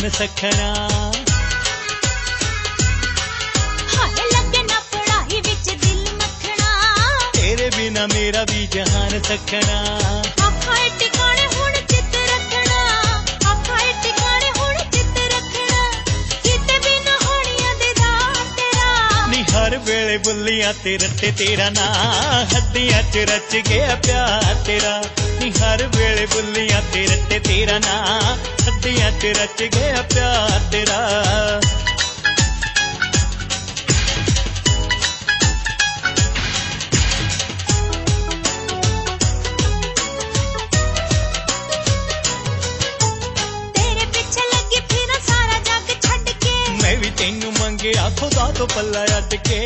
जहान सखना। हाय लगे ना पढ़ाई विच दिल मखना, तेरे बिना मेरा भी जहान सखना। आखा टिकाने हुण चित रखना, आखा टिकाने हुण चित रखना, किते भी ना होणियां दीदार तेरा। नी हर वेले बुल्लियां ते रट्टे तेरा ना, हड्डियां च रच गया प्यार तेरा। नी हर वेले बुल्लियां ते रट्टे तेरा ना, हड्डियां च रच गया प्यार तेरा। तेरे पीछे लगी फिर सारा जग छड्ड के, मैं भी तेनू मंगिया खुदा तो पल्ला अट के।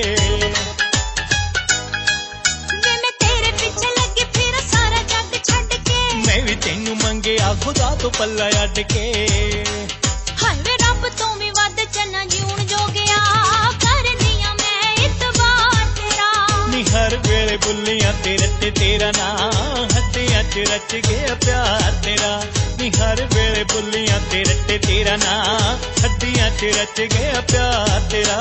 वे मैं तेरे पीछे लगी फिर सारा जग छड्ड के, मैं भी तेनू मंगिया खुदा तो पल्ला अट के। हाय वे रब तो भी वध चन्ना जीउण जोगिया, करनिया मैं इतबार तेरा। नी हर वेले बुल्लियां ते रट्टे तेरा ना, हड्डियां च रच गया प्यार तेरा। नी हर वेले बुल्लियां ते रट्टे तेरा ना, हड्डियां च रच गया प्यार तेरा।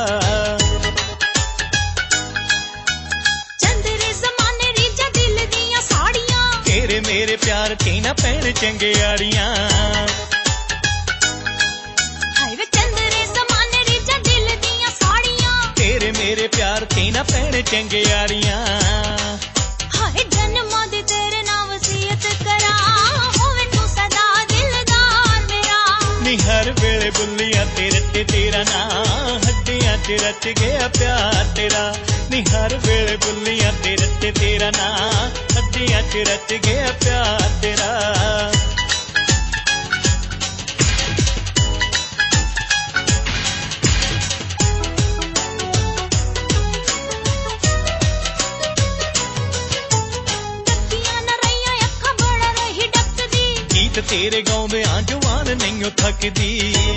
चंदरे जमाने रीजा दिल दियां साड़ियां, तेरे मेरे प्यार ते ना पैण चंगियाड़ियां। हाय वे चंदरे जमाने रीजा दिल दियां साड़ियां, तेरे मेरे प्यार ते ना पैण चंगियाड़ियां। हाय जन्मां दी तेरे नाम वसीयत करा, होवे तू सदा दिलदार मेरा। नी हर वेले बुल्लियां ते रट्टे तेरा ना, हड्डियां च रच गया प्यार तेरा। नी हर वेले बुल्लियां ते रट्टे तेरा ना, हड्डियां च रच गया प्यार तेरा। डकियां न रहियां अखां बड़ा रही डकदी, गीत तेरे गाउंदे जवान नहीं थकदी।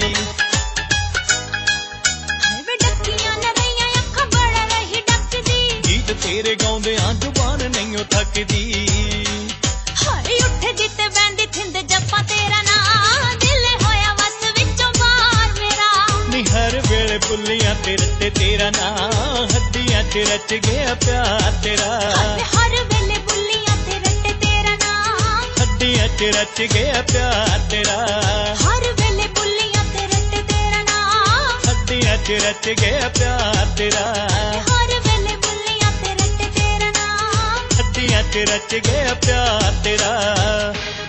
हाय वे डकियां न रहियां अखां बड़ा रही डकदी, गीत तेरे गाउंदे जवान नहीं थकदी। हाय उठे जिते बैंदी थिंद जप्पा तेरा ना, दिल होया वस विचों बाहर मेरा। नी हर वेले बुल्लियां ते रट्टे तेरा ना, हड्डियां च रच गया प्यार तेरा। हाय हर वेले बुल्लियां ते रट्टे तेरा ना, हड्डियां च रच गया प्यार तेरा। हर वेले बुल्लियां ते रट्टे तेरा ना, हड्डियां च रच गया प्यार तेरा। हर वेले बुल्लियां ते रट्टे तेरा ना। हड्डियां च रच गया प्यार तेरा।